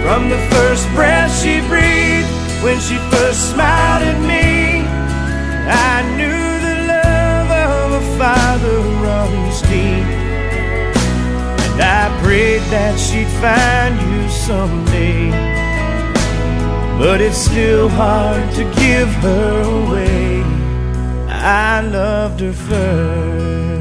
From the first breath she breathed, when she first smiled at me, I knew the love of a father runs deep. And I prayed that she'd find you someday, but it's still hard to give her away. I loved her first.